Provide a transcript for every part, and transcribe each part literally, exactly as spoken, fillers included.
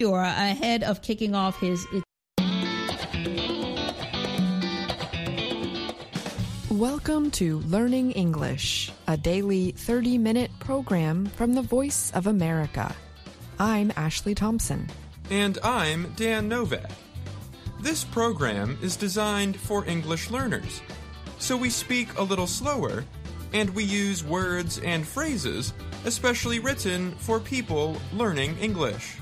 ahead of kicking off his... Welcome to Learning English, a daily thirty-minute program from the Voice of America. I'm Ashley Thompson. And I'm Dan Novak. This program is designed for English learners, so we speak a little slower, and we use words and phrases especially written for people learning English.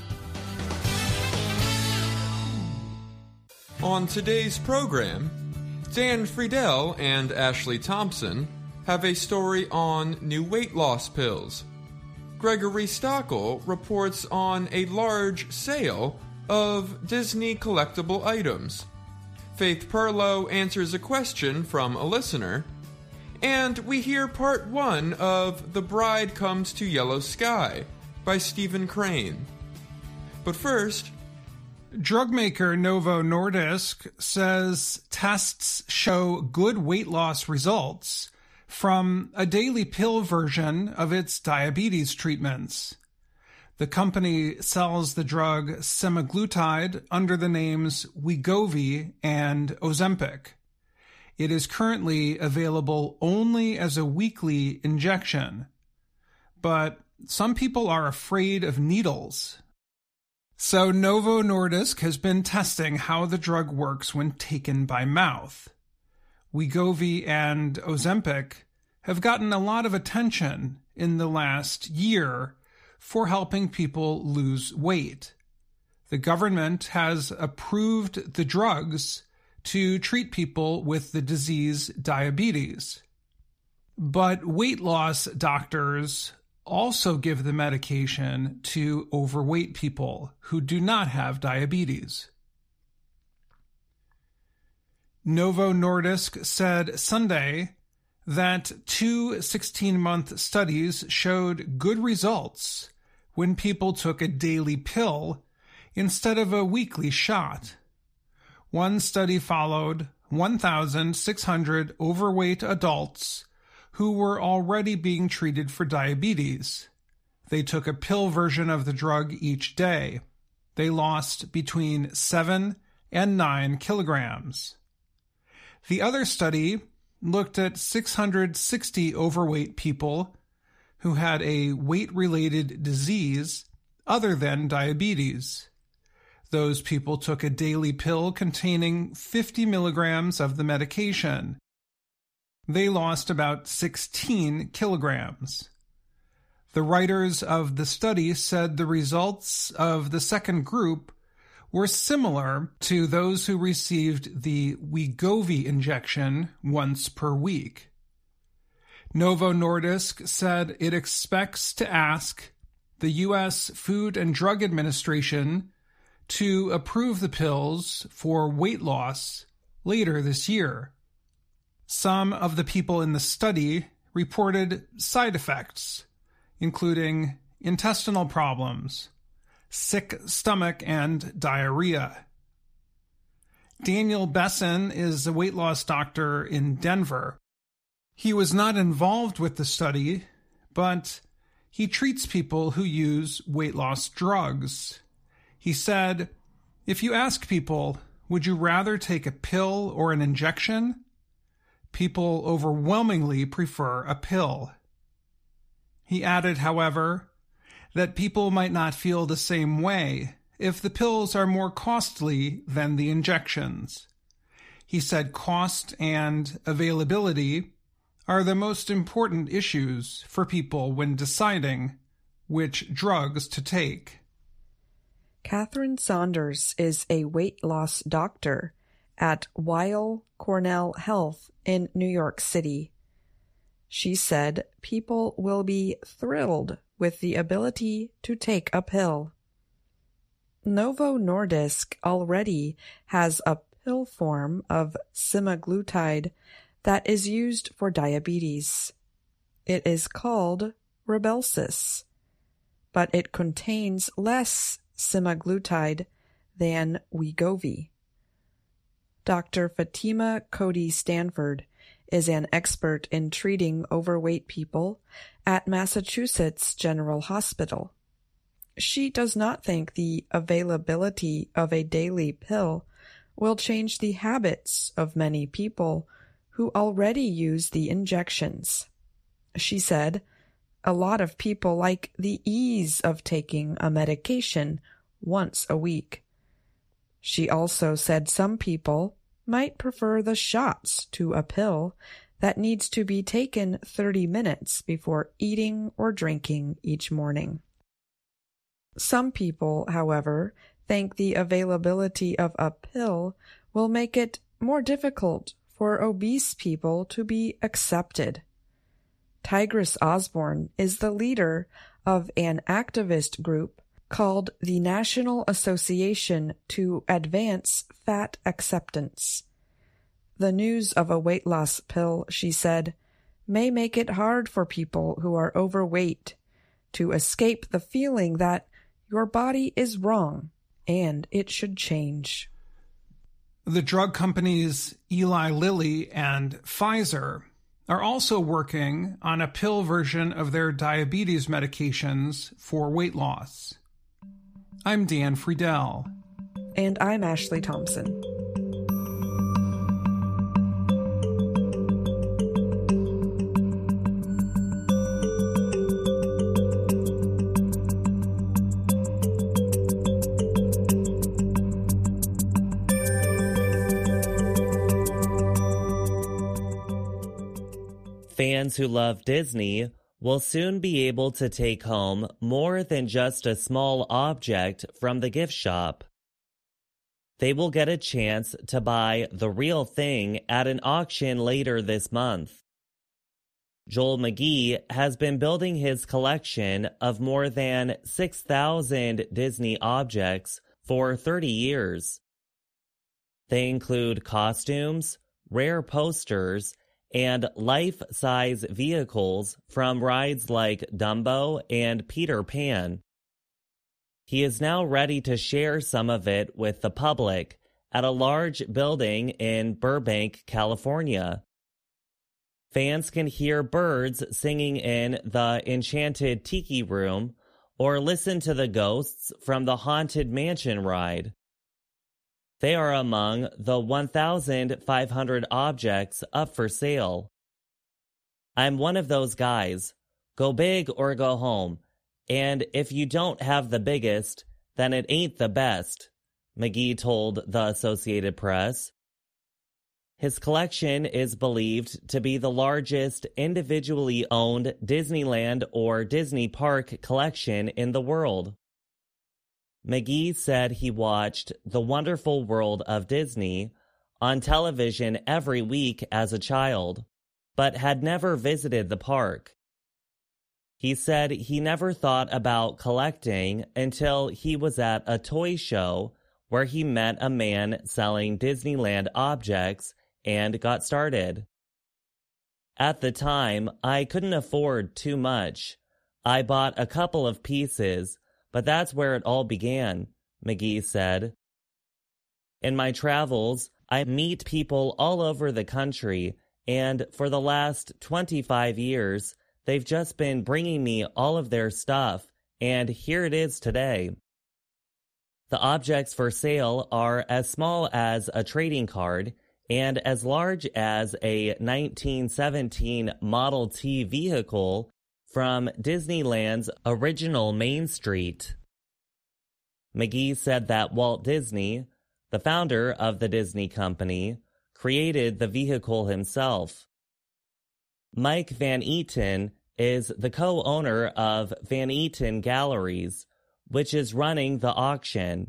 On today's program, Dan Friedel and Ashley Thompson have a story on new weight loss pills. Gregory Stockel reports on a large sale of Disney collectible items. Faith Perlow answers a question from a listener. And we hear part one of The Bride Comes to Yellow Sky by Stephen Crane. But first... Drug maker Novo Nordisk says tests show good weight loss results from a daily pill version of its diabetes treatments. The company sells the drug semaglutide under the names Wegovy and Ozempic. It is currently available only as a weekly injection, but some people are afraid of needles. So Novo Nordisk has been testing how the drug works when taken by mouth. Wegovy and Ozempic have gotten a lot of attention in the last year for helping people lose weight. The government has approved the drugs to treat people with the disease diabetes. But weight loss doctors also give the medication to overweight people who do not have diabetes. Novo Nordisk said Sunday that two sixteen-month studies showed good results when people took a daily pill instead of a weekly shot. One study followed one thousand six hundred overweight adults who were already being treated for diabetes. They took a pill version of the drug each day. They lost between seven and nine kilograms. The other study looked at six hundred sixty overweight people who had a weight-related disease other than diabetes. Those people took a daily pill containing fifty milligrams of the medication. They lost about sixteen kilograms. The writers of the study said the results of the second group were similar to those who received the Wegovy injection once per week. Novo Nordisk said it expects to ask the U S Food and Drug Administration to approve the pills for weight loss later this year. Some of the people in the study reported side effects, including intestinal problems, sick stomach, and diarrhea. Daniel Besson is a weight loss doctor in Denver. He was not involved with the study, but he treats people who use weight loss drugs. He said, if you ask people, would you rather take a pill or an injection? People overwhelmingly prefer a pill. He added, however, that people might not feel the same way if the pills are more costly than the injections. He said cost and availability are the most important issues for people when deciding which drugs to take. Catherine Saunders is a weight loss doctor at Weill Cornell Health in New York City. She said people will be thrilled with the ability to take a pill. Novo Nordisk already has a pill form of semaglutide that is used for diabetes. It is called Rybelsus, but it contains less semaglutide than Wegovy. Doctor Fatima Cody Stanford is an expert in treating overweight people at Massachusetts General Hospital. She does not think the availability of a daily pill will change the habits of many people who already use the injections. She said, "A lot of people like the ease of taking a medication once a week." She also said some people might prefer the shots to a pill that needs to be taken thirty minutes before eating or drinking each morning. Some people, however, think the availability of a pill will make it more difficult for obese people to be accepted. Tigris Osborne is the leader of an activist group called the National Association to Advance Fat Acceptance. The news of a weight loss pill, she said, may make it hard for people who are overweight to escape the feeling that your body is wrong and it should change. The drug companies Eli Lilly and Pfizer are also working on a pill version of their diabetes medications for weight loss. I'm Dan Friedel. And I'm Ashley Thompson. Fans who love Disney will soon be able to take home more than just a small object from the gift shop. They will get a chance to buy the real thing at an auction later this month. Joel McGee has been building his collection of more than six thousand Disney objects for thirty years. They include costumes, rare posters, and life-size vehicles from rides like Dumbo and Peter Pan. He is now ready to share some of it with the public at a large building in Burbank, California. Fans can hear birds singing in the Enchanted Tiki Room or listen to the ghosts from the Haunted Mansion ride. They are among the one thousand five hundred objects up for sale. I'm one of those guys. Go big or go home. And if you don't have the biggest, then it ain't the best, McGee told the Associated Press. His collection is believed to be the largest individually owned Disneyland or Disney Park collection in the world. McGee said he watched The Wonderful World of Disney on television every week as a child, but had never visited the park. He said he never thought about collecting until he was at a toy show where he met a man selling Disneyland objects and got started. At the time, I couldn't afford too much. I bought a couple of pieces, but that's where it all began, McGee said. In my travels, I meet people all over the country, and for the last twenty-five years, they've just been bringing me all of their stuff, and here it is today. The objects for sale are as small as a trading card and as large as a nineteen seventeen Model T vehicle from Disneyland's original Main Street. McGee said that Walt Disney, the founder of the Disney Company, created the vehicle himself. Mike Van Eaton is the co-owner of Van Eaton Galleries, which is running the auction.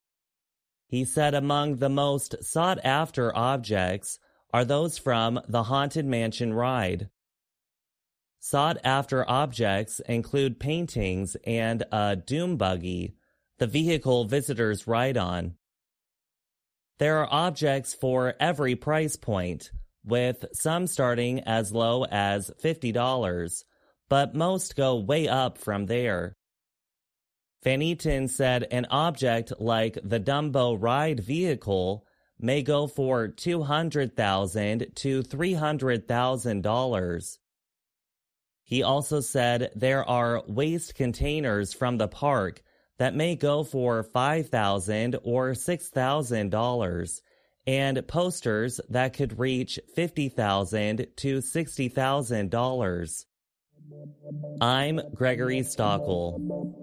He said among the most sought-after objects are those from the Haunted Mansion ride. Sought-after objects include paintings and a doom buggy, the vehicle visitors ride on. There are objects for every price point, with some starting as low as fifty dollars, but most go way up from there. Van Eaton said an object like the Dumbo ride vehicle may go for two hundred thousand dollars to three hundred thousand dollars. He also said there are waste containers from the park that may go for five thousand dollars or six thousand dollars, and posters that could reach fifty thousand dollars to sixty thousand dollars. I'm Gregory Stockel.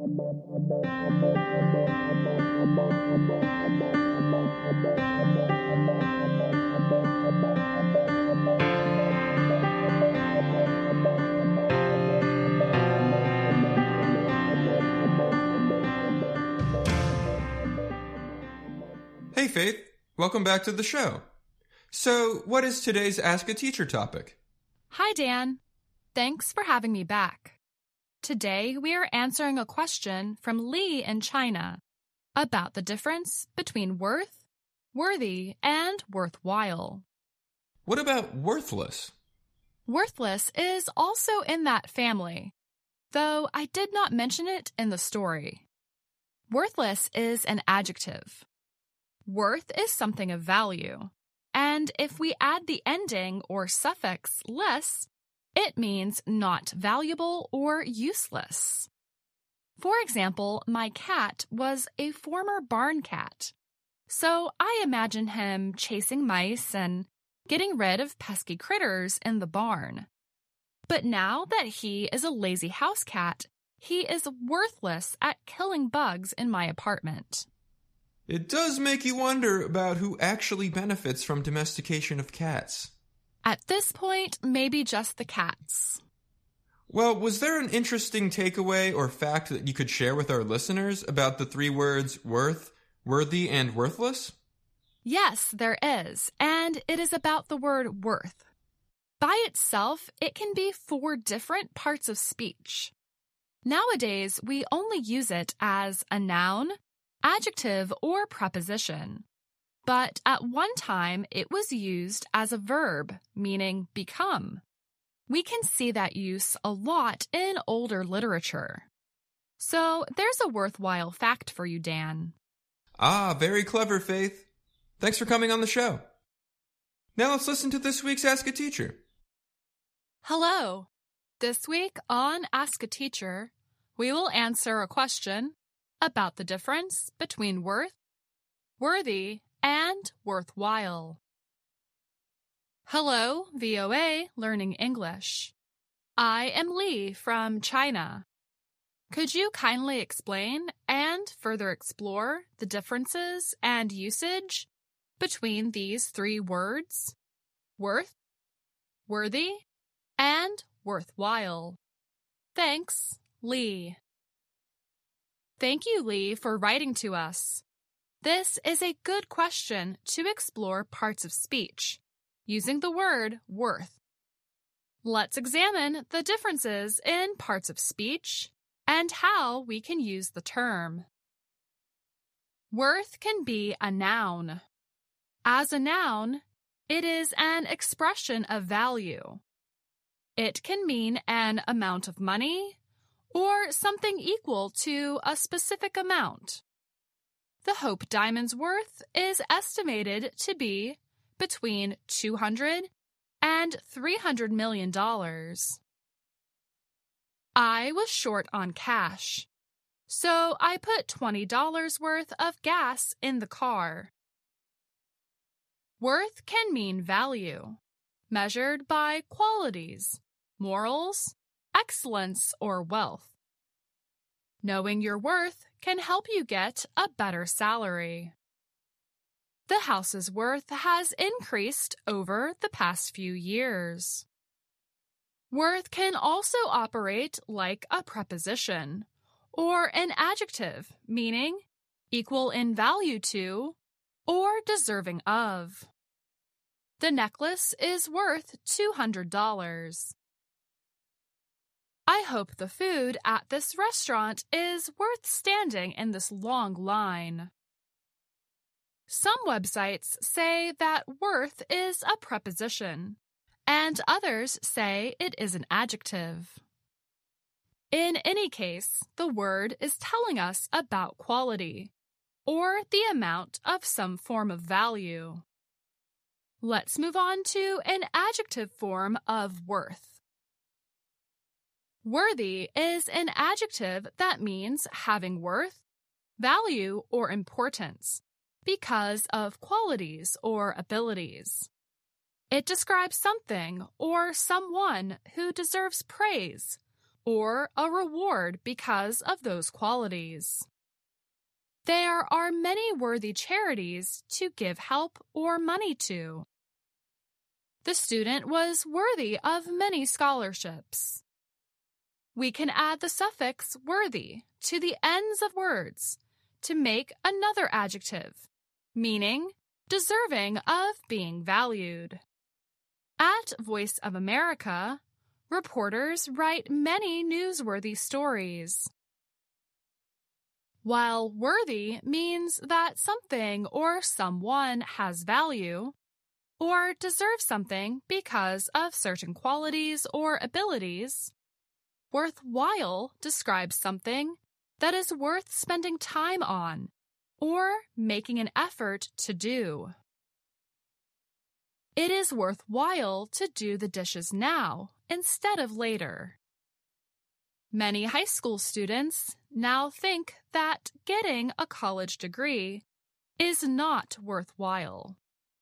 Hey Faith, welcome back to the show. So, what is today's Ask a Teacher topic? Hi Dan. Thanks for having me back. Today we are answering a question from Lee in China about the difference between worth, worthy, and worthwhile. What about worthless? Worthless is also in that family, though I did not mention it in the story. Worthless is an adjective. Worth is something of value, and if we add the ending or suffix less, it means not valuable or useless. For example, my cat was a former barn cat, so I imagine him chasing mice and getting rid of pesky critters in the barn. But now that he is a lazy house cat, he is worthless at killing bugs in my apartment. It does make you wonder about who actually benefits from domestication of cats. At this point, maybe just the cats. Well, was there an interesting takeaway or fact that you could share with our listeners about the three words worth, worthy, and worthless? Yes, there is, and it is about the word worth. By itself, it can be four different parts of speech. Nowadays, we only use it as a noun, adjective, or preposition. But at one time, it was used as a verb, meaning become. We can see that use a lot in older literature. So there's a worthwhile fact for you, Dan. Ah, very clever, Faith. Thanks for coming on the show. Now let's listen to this week's Ask a Teacher. Hello. This week on Ask a Teacher, we will answer a question about the difference between worth, worthy, and worthwhile. Hello, V O A Learning English. I am Lee from China. Could you kindly explain and further explore the differences and usage between these three words, worth, worthy, and worthwhile? Thanks, Lee. Thank you, Lee, for writing to us. This is a good question to explore parts of speech using the word worth. Let's examine the differences in parts of speech and how we can use the term. Worth can be a noun. As a noun, it is an expression of value. It can mean an amount of money or something equal to a specific amount. The Hope Diamond's worth is estimated to be between two hundred and three hundred million dollars. I was short on cash, so I put twenty dollars worth of gas in the car. Worth can mean value, measured by qualities, morals, excellence, or wealth. Knowing your worth can help you get a better salary. The house's worth has increased over the past few years. Worth can also operate like a preposition or an adjective, meaning equal in value to or deserving of. The necklace is worth two hundred dollars. I hope the food at this restaurant is worth standing in this long line. Some websites say that worth is a preposition, and others say it is an adjective. In any case, the word is telling us about quality, or the amount of some form of value. Let's move on to an adjective form of worth. Worthy is an adjective that means having worth, value or importance, because of qualities or abilities. It describes something or someone who deserves praise or a reward because of those qualities. There are many worthy charities to give help or money to. The student was worthy of many scholarships. We can add the suffix worthy to the ends of words to make another adjective, meaning deserving of being valued. At Voice of America, reporters write many newsworthy stories. While worthy means that something or someone has value or deserves something because of certain qualities or abilities, worthwhile describes something that is worth spending time on or making an effort to do. It is worthwhile to do the dishes now instead of later. Many high school students now think that getting a college degree is not worthwhile.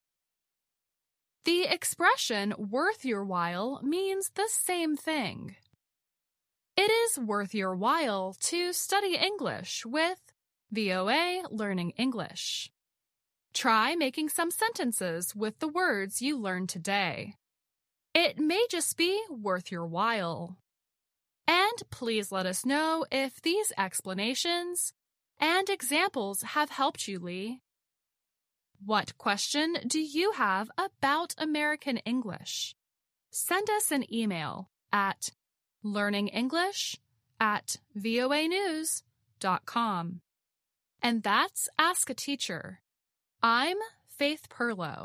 The expression worth your while means the same thing. It is worth your while to study English with V O A Learning English. Try making some sentences with the words you learned today. It may just be worth your while. And please let us know if these explanations and examples have helped you, Lee. What question do you have about American English? Send us an email at learningenglish at voa news dot com. And that's Ask a Teacher. I'm Faith Perlow.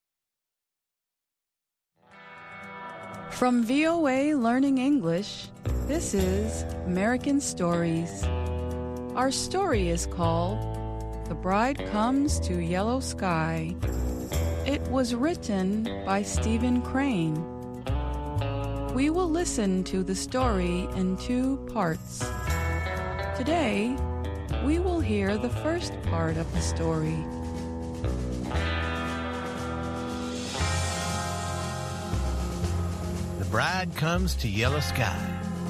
From V O A Learning English, this is American Stories. Our story is called The Bride Comes to Yellow Sky. It was written by Stephen Crane. We will listen to the story in two parts. Today, we will hear the first part of the story. The Bride Comes to Yellow Sky.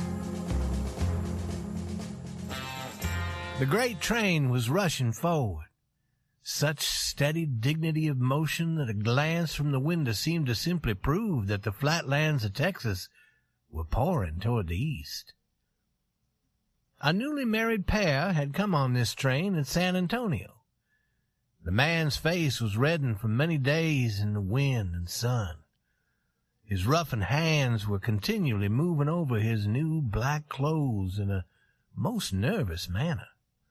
The great train was rushing forward. Such steady dignity of motion that a glance from the window seemed to simply prove that the flatlands of Texas were pouring toward the east. A newly married pair had come on this train in San Antonio. The man's face was reddened from many days in the wind and sun. His roughened hands were continually moving over his new black clothes in a most nervous manner.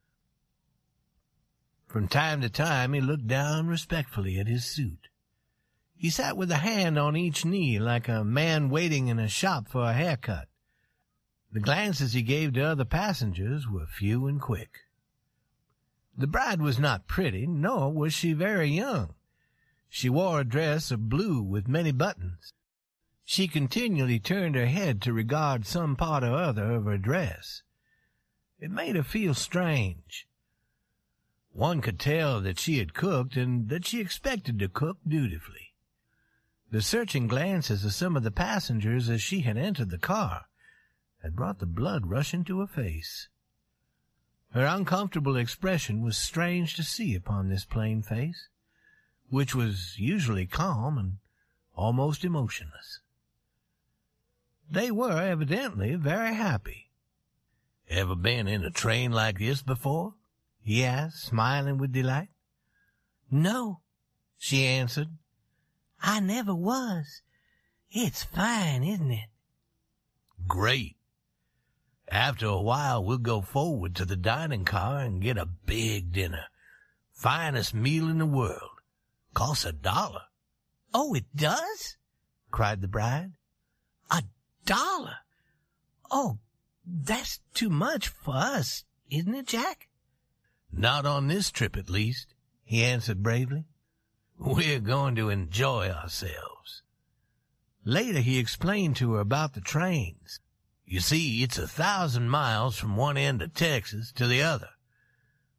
From time to time he looked down respectfully at his suit. He sat with a hand on each knee like a man waiting in a shop for a haircut. The glances he gave to other passengers were few and quick. The bride was not pretty, nor was she very young. She wore a dress of blue with many buttons. She continually turned her head to regard some part or other of her dress. It made her feel strange. One could tell that she had cooked and that she expected to cook dutifully. The searching glances of some of the passengers as she had entered the car had brought the blood rushing to her face. Her uncomfortable expression was strange to see upon this plain face, which was usually calm and almost emotionless. They were evidently very happy. "Ever been in a train like this before?" he asked, smiling with delight. "No," she answered. "I never was. It's fine, isn't it?" "Great. After a while we'll go forward to the dining car and get a big dinner. Finest meal in the world. Costs a dollar." "Oh, it does?" cried the bride. "A dollar? Oh, that's too much for us, isn't it, Jack?" "Not on this trip, at least," he answered bravely. "We're going to enjoy ourselves." Later he explained to her about the trains. You see, it's a thousand miles from one end of Texas to the other.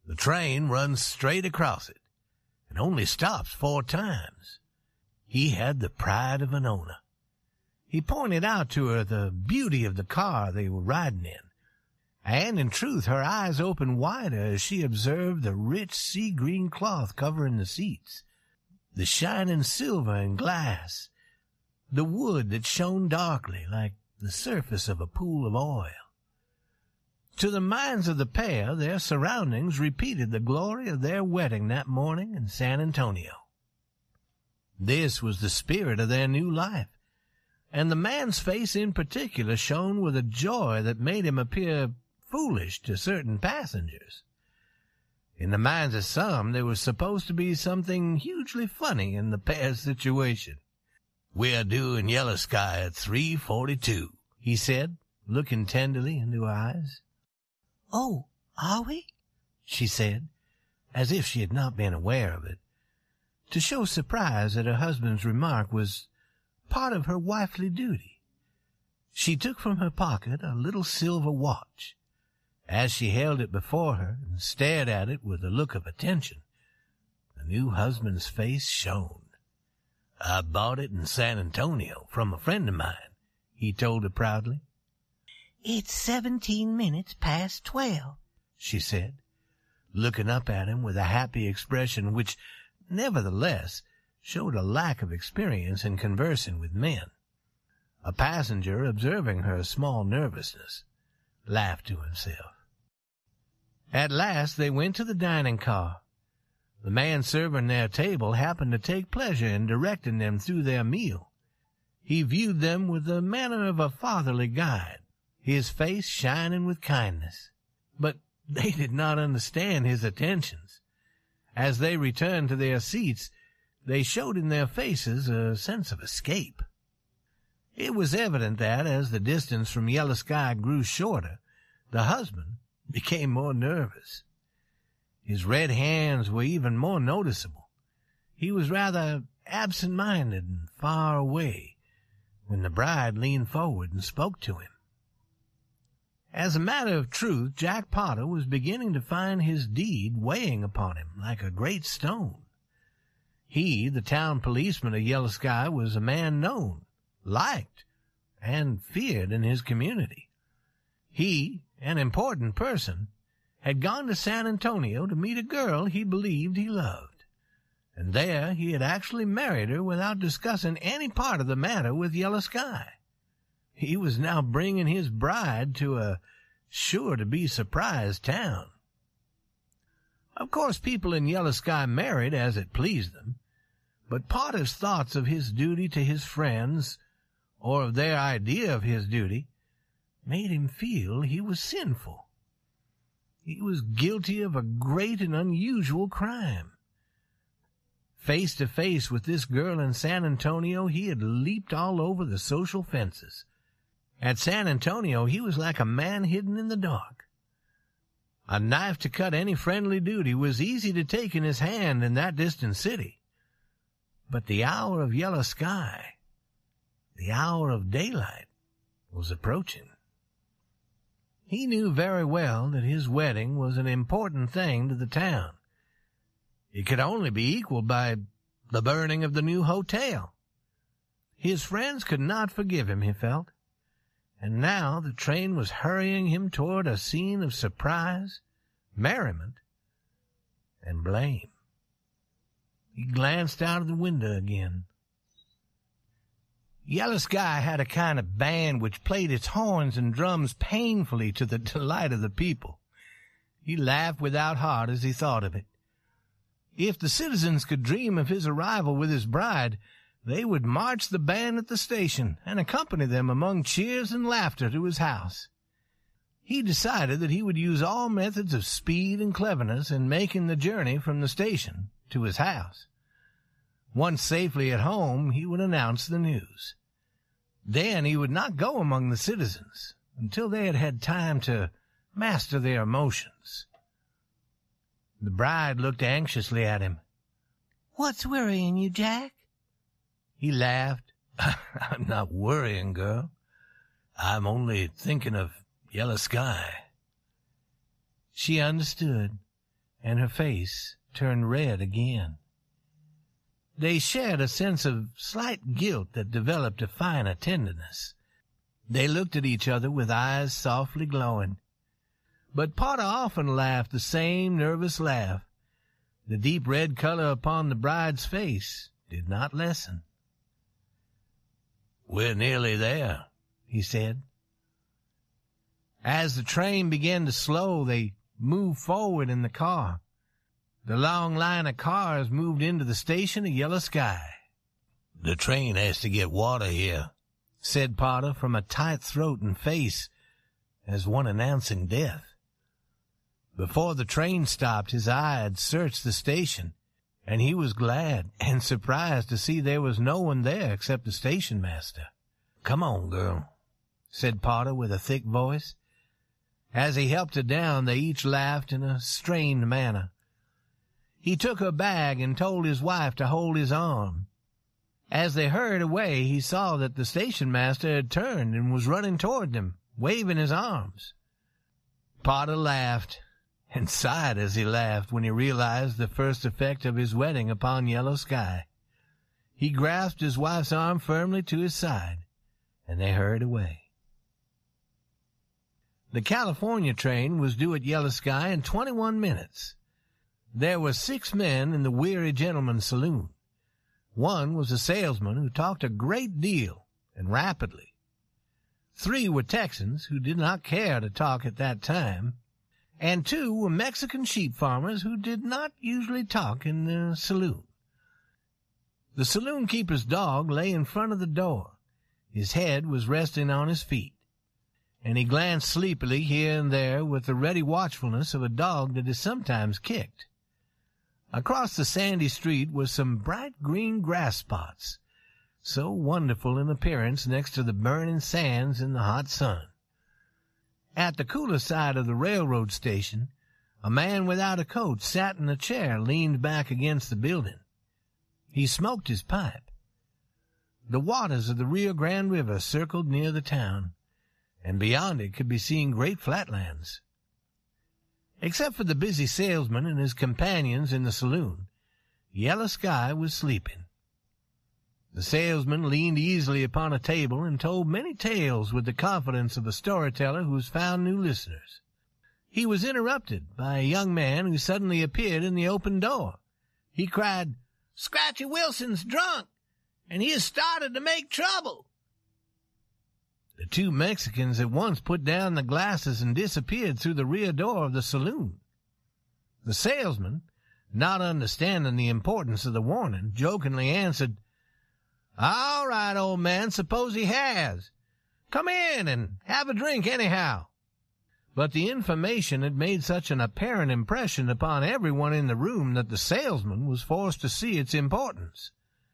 The train runs straight across it and only stops four times. He had the pride of an owner. He pointed out to her the beauty of the car they were riding in, and in truth her eyes opened wider as she observed the rich sea-green cloth covering the seats, the shining silver and glass, the wood that shone darkly like the surface of a pool of oil. To the minds of the pair, their surroundings repeated the glory of their wedding that morning in San Antonio. This was the spirit of their new life, and the man's face in particular shone with a joy that made him appear foolish to certain passengers. In the minds of some, there was supposed to be something hugely funny in the pair's situation. "We're due in Yellow Sky at three forty-two, he said, looking tenderly into her eyes. "Oh, are we?" she said, as if she had not been aware of it. To show surprise at her husband's remark was part of her wifely duty. She took from her pocket a little silver watch. As she held it before her and stared at it with a look of attention, the new husband's face shone. "I bought it in San Antonio from a friend of mine," he told her proudly. "It's seventeen minutes past twelve," she said, looking up at him with a happy expression which, nevertheless, showed a lack of experience in conversing with men. A passenger, observing her small nervousness, laughed to himself. At last they went to the dining car. The man serving their table happened to take pleasure in directing them through their meal. He viewed them with the manner of a fatherly guide, his face shining with kindness. But they did not understand his attentions. As they returned to their seats, they showed in their faces a sense of escape. It was evident that, as the distance from Yellow Sky grew shorter, the husband became more nervous. His red hands were even more noticeable. He was rather absent-minded and far away when the bride leaned forward and spoke to him. As a matter of truth, Jack Potter was beginning to find his deed weighing upon him like a great stone. He, the town policeman of Yellow Sky, was a man known, liked, and feared in his community. He, an important person, had gone to San Antonio to meet a girl he believed he loved, and there he had actually married her without discussing any part of the matter with Yellow Sky. He was now bringing his bride to a sure-to-be-surprised town. Of course, people in Yellow Sky married as it pleased them, but Potter's thoughts of his duty to his friends, or of their idea of his duty, made him feel he was sinful. He was guilty of a great and unusual crime. Face to face with this girl in San Antonio, he had leaped all over the social fences. At San Antonio, he was like a man hidden in the dark. A knife to cut any friendly duty was easy to take in his hand in that distant city. But the hour of Yellow Sky, the hour of daylight, was approaching. He knew very well that his wedding was an important thing to the town. It could only be equaled by the burning of the new hotel. His friends could not forgive him, he felt, and now the train was hurrying him toward a scene of surprise, merriment, and blame. He glanced out of the window again. Yellow Sky had a kind of band which played its horns and drums painfully to the delight of the people. He laughed without heart as he thought of it. If the citizens could dream of his arrival with his bride, they would march the band at the station and accompany them among cheers and laughter to his house. He decided that he would use all methods of speed and cleverness in making the journey from the station to his house. Once safely at home, he would announce the news. Then he would not go among the citizens until they had had time to master their emotions. The bride looked anxiously at him. "What's worrying you, Jack?" He laughed. "I'm not worrying, girl. I'm only thinking of Yellow Sky." She understood, and her face turned red again. They shared a sense of slight guilt that developed a finer tenderness. They looked at each other with eyes softly glowing. But Potter often laughed the same nervous laugh. The deep red color upon the bride's face did not lessen. "We're nearly there," he said. As the train began to slow, they moved forward in the car. The long line of cars moved into the station of Yellow Sky. "The train has to get water here," said Potter from a tight throat and face, as one announcing death. Before the train stopped, his eye had searched the station, and he was glad and surprised to see there was no one there except the station master. "Come on, girl," said Potter with a thick voice. As he helped her down, they each laughed in a strained manner. He took her bag and told his wife to hold his arm. As they hurried away, he saw that the station master had turned and was running toward them, waving his arms. Potter laughed, and sighed as he laughed when he realized the first effect of his wedding upon Yellow Sky. He grasped his wife's arm firmly to his side, and they hurried away. The California train was due at Yellow Sky in twenty-one minutes. There were six men in the Weary Gentleman's saloon. One was a salesman who talked a great deal and rapidly. Three were Texans who did not care to talk at that time, and two were Mexican sheep farmers who did not usually talk in the saloon. The saloon keeper's dog lay in front of the door. His head was resting on his feet, and he glanced sleepily here and there with the ready watchfulness of a dog that is sometimes kicked. Across the sandy street were some bright green grass spots, so wonderful in appearance next to the burning sands in the hot sun. At the cooler side of the railroad station, a man without a coat sat in a chair leaned back against the building. He smoked his pipe. The waters of the Rio Grande River circled near the town, and beyond it could be seen great flatlands. Except for the busy salesman and his companions in the saloon, Yellow Sky was sleeping. The salesman leaned easily upon a table and told many tales with the confidence of a storyteller who has found new listeners. He was interrupted by a young man who suddenly appeared in the open door. He cried, "Scratchy Wilson's drunk, and he has started to make trouble." The two Mexicans at once put down the glasses and disappeared through the rear door of the saloon. The salesman, not understanding the importance of the warning, jokingly answered, "All right, old man, suppose he has. Come in and have a drink anyhow." But the information had made such an apparent impression upon everyone in the room that the salesman was forced to see its importance.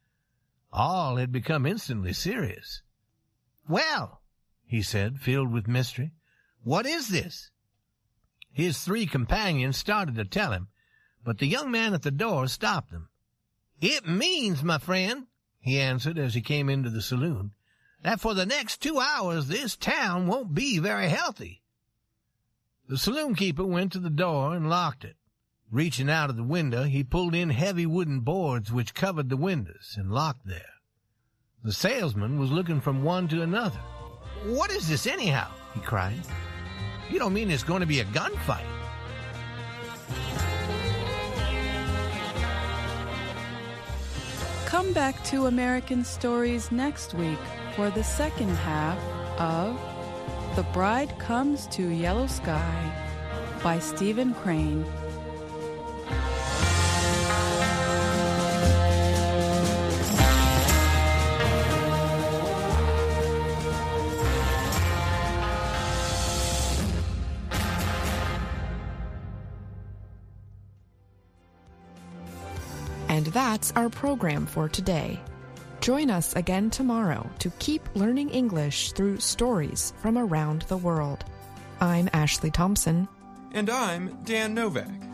All had become instantly serious. "Well," he said, filled with mystery, "what is this?" His three companions started to tell him, but the young man at the door stopped them. "It means, my friend," he answered as he came into the saloon, "that for the next two hours this town won't be very healthy." The saloon keeper went to the door and locked it. Reaching out of the window, he pulled in heavy wooden boards which covered the windows and locked there. The salesman was looking from one to another. "What is this anyhow?" he cried. "You don't mean it's going to be a gunfight?" Come back to American Stories next week for the second half of The Bride Comes to Yellow Sky by Stephen Crane. And that's our program for today. Join us again tomorrow to keep learning English through stories from around the world. I'm Ashley Thompson. And I'm Dan Novak.